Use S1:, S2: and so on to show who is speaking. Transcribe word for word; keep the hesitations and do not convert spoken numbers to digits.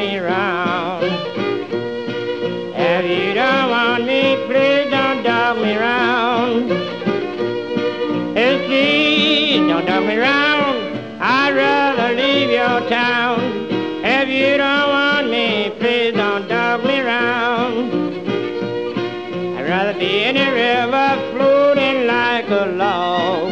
S1: me round. If you don't want me, please don't dog me round. Hey, please don't dog me round. I'd rather leave your town. If you don't want me, please don't dog me round. I'd rather be in the river floating like a log.